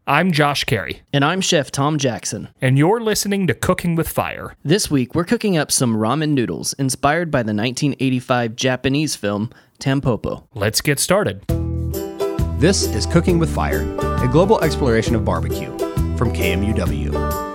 I'm Josh Carey. And I'm Chef Tom Jackson. And you're listening to Cooking with Fire. This week, we're cooking up some ramen noodles inspired by the 1985 Japanese film Tampopo. Let's get started. This is Cooking with Fire, a global exploration of barbecue from KMUW.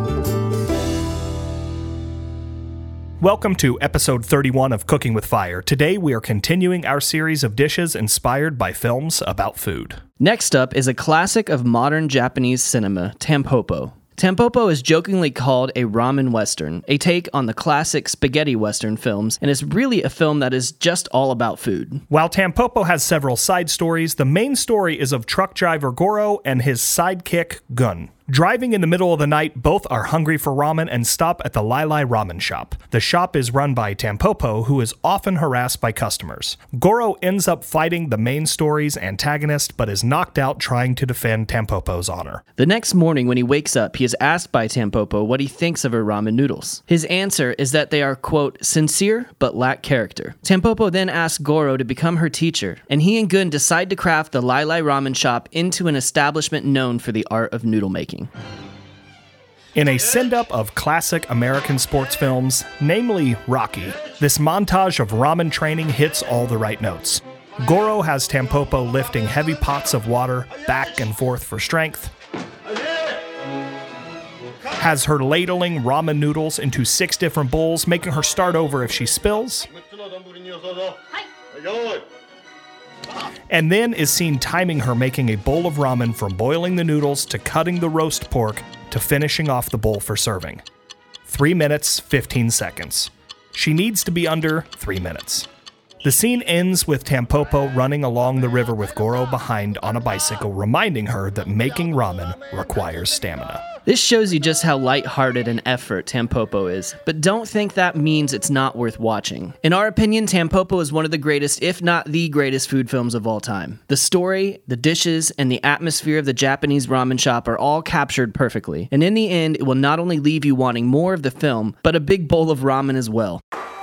Welcome to episode 31 of Cooking with Fire. Today we are continuing our series of dishes inspired by films about food. Next up is a classic of modern Japanese cinema, Tampopo. Tampopo is jokingly called a ramen western, a take on the classic spaghetti western films, and is really a film that is just all about food. While Tampopo has several side stories, the main story is of truck driver Goro and his sidekick Gun. Driving in the middle of the night, both are hungry for ramen and stop at the Lai Lai Ramen Shop. The shop is run by Tampopo, who is often harassed by customers. Goro ends up fighting the main story's antagonist, but is knocked out trying to defend Tampopo's honor. The next morning when he wakes up, he is asked by Tampopo what he thinks of her ramen noodles. His answer is that they are, quote, sincere but lack character. Tampopo then asks Goro to become her teacher, and he and Gun decide to craft the Lai Lai Ramen Shop into an establishment known for the art of noodle making. In a send-up of classic American sports films, namely Rocky, this montage of ramen training hits all the right notes. Goro has Tampopo lifting heavy pots of water back and forth for strength, has her ladling ramen noodles into 6 different bowls, making her start over if she spills, and then is seen timing her making a bowl of ramen from boiling the noodles to cutting the roast pork to finishing off the bowl for serving. 3 minutes, 15 seconds. She needs to be under 3 minutes. The scene ends with Tampopo running along the river with Goro behind on a bicycle, reminding her that making ramen requires stamina. This shows you just how lighthearted and effort Tampopo is, but don't think that means it's not worth watching. In our opinion, Tampopo is one of the greatest, if not the greatest, food films of all time. The story, the dishes, and the atmosphere of the Japanese ramen shop are all captured perfectly, and in the end, it will not only leave you wanting more of the film, but a big bowl of ramen as well.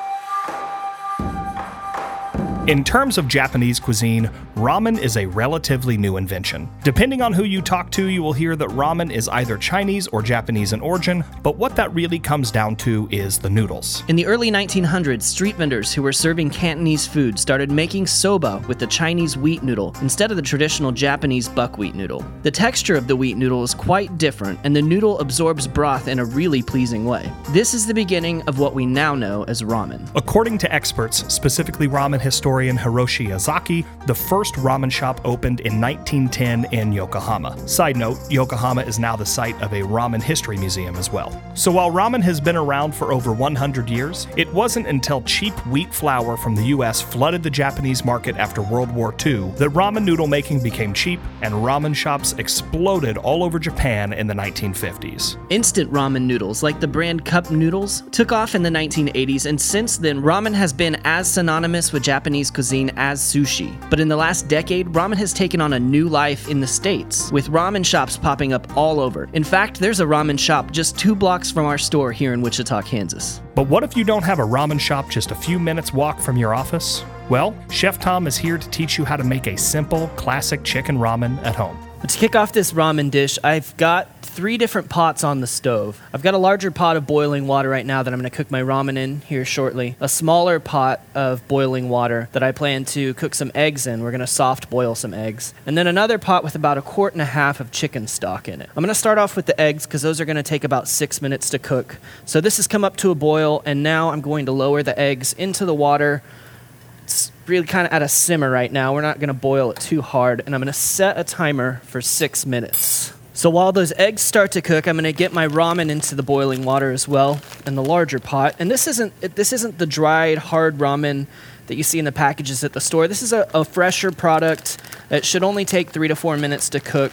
In terms of Japanese cuisine, ramen is a relatively new invention. Depending on who you talk to, you will hear that ramen is either Chinese or Japanese in origin, but what that really comes down to is the noodles. In the early 1900s, street vendors who were serving Cantonese food started making soba with the Chinese wheat noodle instead of the traditional Japanese buckwheat noodle. The texture of the wheat noodle is quite different, and the noodle absorbs broth in a really pleasing way. This is the beginning of what we now know as ramen. According to experts, specifically ramen historian Hiroshi Yazaki, the first ramen shop opened in 1910 in Yokohama. Side note, Yokohama is now the site of a ramen history museum as well. So while ramen has been around for over 100 years, it wasn't until cheap wheat flour from the US flooded the Japanese market after World War II that ramen noodle making became cheap and ramen shops exploded all over Japan in the 1950s. Instant ramen noodles, like the brand Cup Noodles, took off in the 1980s, and since then, ramen has been as synonymous with Japanese cuisine as sushi. But in the last decade, ramen has taken on a new life in the States, with ramen shops popping up all over. In fact, there's a ramen shop just 2 blocks from our store here in Wichita, Kansas. But what if you don't have a ramen shop just a few minutes walk from your office? Well, Chef Tom is here to teach you how to make a simple, classic chicken ramen at home. To kick off this ramen dish, I've got 3 different pots on the stove. I've got a larger pot of boiling water right now that I'm going to cook my ramen in here shortly. A smaller pot of boiling water that I plan to cook some eggs in. We're going to soft boil some eggs. And then another pot with about 1.5 quarts of chicken stock in it. I'm going to start off with the eggs because those are going to take about 6 minutes to cook. So this has come up to a boil, and now I'm going to lower the eggs into the water. It's really kind of at a simmer right now. We're not going to boil it too hard, and I'm going to set a timer for 6 minutes. So while those eggs start to cook, I'm going to get my ramen into the boiling water as well in the larger pot. And this isn't the dried hard ramen that you see in the packages at the store. This is a fresher product that should only take 3 to 4 minutes to cook.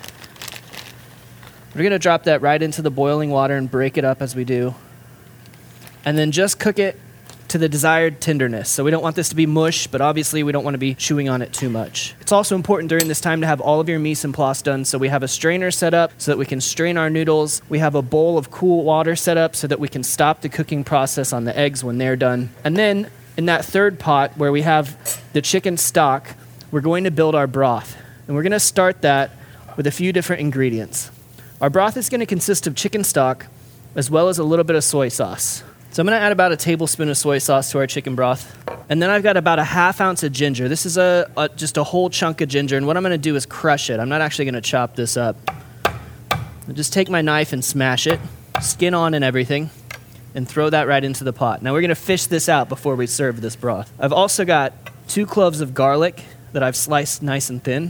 We're going to drop that right into the boiling water and break it up as we do. And then just cook it to the desired tenderness. So we don't want this to be mush, but obviously we don't want to be chewing on it too much. It's also important during this time to have all of your mise en place done. So we have a strainer set up so that we can strain our noodles. We have a bowl of cool water set up so that we can stop the cooking process on the eggs when they're done. And then in that third pot where we have the chicken stock, we're going to build our broth. And we're going to start that with a few different ingredients. Our broth is going to consist of chicken stock as well as a little bit of soy sauce. So I'm going to add about a tablespoon of soy sauce to our chicken broth. And then I've got about a half ounce of ginger. This is just a whole chunk of ginger. And what I'm going to do is crush it. I'm not actually going to chop this up. I'll just take my knife and smash it, skin on and everything, and throw that right into the pot. Now we're going to fish this out before we serve this broth. I've also got 2 cloves of garlic that I've sliced nice and thin.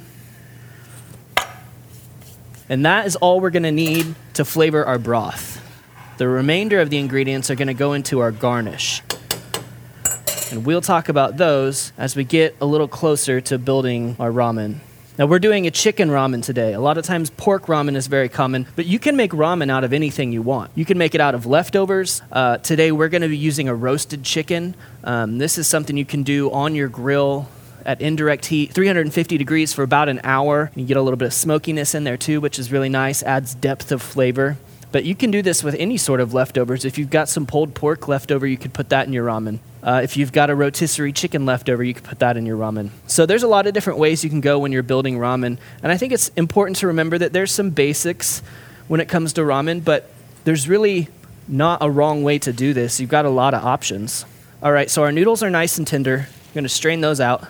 And that is all we're going to need to flavor our broth. The remainder of the ingredients are going to go into our garnish. And we'll talk about those as we get a little closer to building our ramen. Now we're doing a chicken ramen today. A lot of times pork ramen is very common, but you can make ramen out of anything you want. You can make it out of leftovers. Today we're going to be using a roasted chicken. This is something you can do on your grill at indirect heat, 350 degrees for about an hour. You get a little bit of smokiness in there too, which is really nice, adds depth of flavor. But you can do this with any sort of leftovers. If you've got some pulled pork left over, you could put that in your ramen. If you've got a rotisserie chicken left over, you could put that in your ramen. So there's a lot of different ways you can go when you're building ramen. And I think it's important to remember that there's some basics when it comes to ramen, but there's really not a wrong way to do this. You've got a lot of options. All right, so our noodles are nice and tender. We're going to strain those out.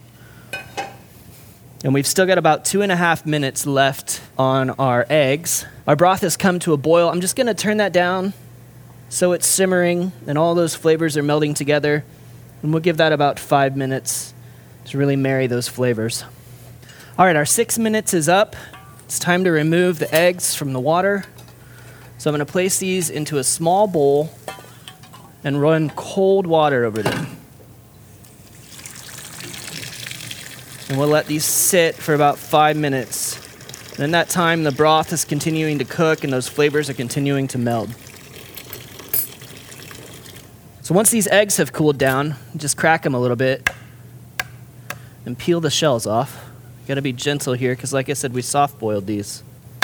And we've still got about 2.5 minutes left on our eggs. Our broth has come to a boil. I'm just going to turn that down so it's simmering and all those flavors are melding together. And we'll give that about 5 minutes to really marry those flavors. All right, our 6 minutes is up. It's time to remove the eggs from the water. So I'm going to place these into a small bowl and run cold water over them. And we'll let these sit for about 5 minutes. And in that time, the broth is continuing to cook and those flavors are continuing to meld. So once these eggs have cooled down, just crack them a little bit and peel the shells off. You gotta be gentle here because like I said, we soft boiled these.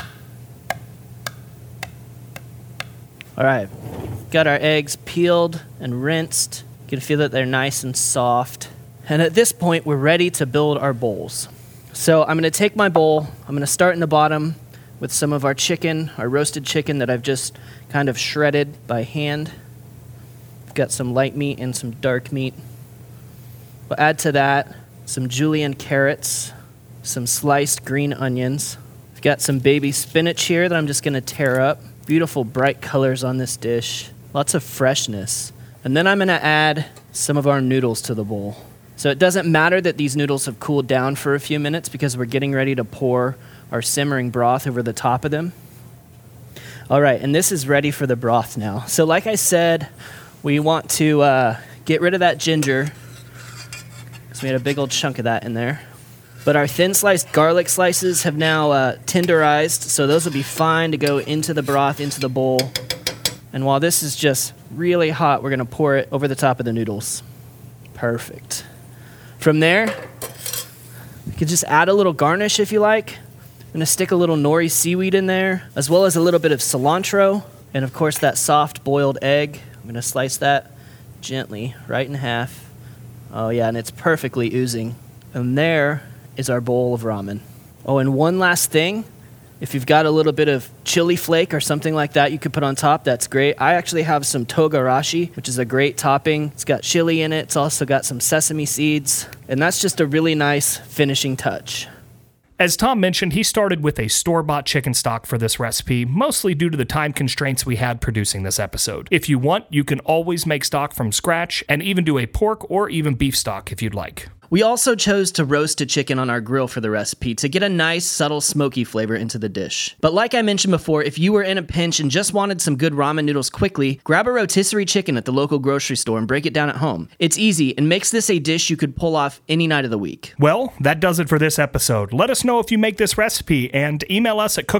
All right, got our eggs peeled and rinsed. You can feel that they're nice and soft. And at this point, we're ready to build our bowls. So I'm going to take my bowl. I'm going to start in the bottom with some of our chicken, our roasted chicken that I've just kind of shredded by hand. I've got some light meat and some dark meat. We'll add to that some julienne carrots, some sliced green onions. I've got some baby spinach here that I'm just going to tear up. Beautiful bright colors on this dish. Lots of freshness. And then I'm going to add some of our noodles to the bowl. So it doesn't matter that these noodles have cooled down for a few minutes because we're getting ready to pour our simmering broth over the top of them. All right, and this is ready for the broth now. So like I said, we want to get rid of that ginger because we had a big old chunk of that in there. But our thin sliced garlic slices have now tenderized, so those will be fine to go into the broth, into the bowl. And while this is just really hot, we're going to pour it over the top of the noodles. Perfect. From there, you can just add a little garnish if you like. I'm going to stick a little nori seaweed in there, as well as a little bit of cilantro, and of course that soft boiled egg. I'm going to slice that gently right in half. Oh yeah, and it's perfectly oozing. And there is our bowl of ramen. Oh, and one last thing. If you've got a little bit of chili flake or something like that you could put on top, that's great. I actually have some togarashi, which is a great topping. It's got chili in it. It's also got some sesame seeds. And that's just a really nice finishing touch. As Tom mentioned, he started with a store-bought chicken stock for this recipe, mostly due to the time constraints we had producing this episode. If you want, you can always make stock from scratch and even do a pork or even beef stock if you'd like. We also chose to roast a chicken on our grill for the recipe to get a nice, subtle, smoky flavor into the dish. But like I mentioned before, if you were in a pinch and just wanted some good ramen noodles quickly, grab a rotisserie chicken at the local grocery store and break it down at home. It's easy and makes this a dish you could pull off any night of the week. Well, that does it for this episode. Let us know if you make this recipe and email us at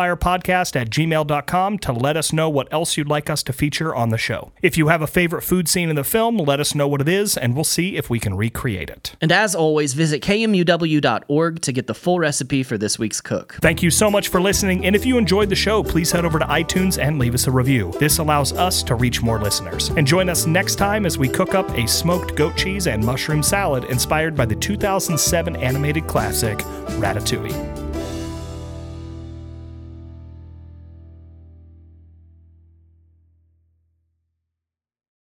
cookingwithfirepodcast@gmail.com to let us know what else you'd like us to feature on the show. If you have a favorite food scene in the film, let us know what it is and we'll see if we can recreate it. And as always, visit kmuw.org to get the full recipe for this week's cook. Thank you so much for listening, and if you enjoyed the show, please head over to iTunes and leave us a review. This allows us to reach more listeners. And join us next time as we cook up a smoked goat cheese and mushroom salad inspired by the 2007 animated classic Ratatouille.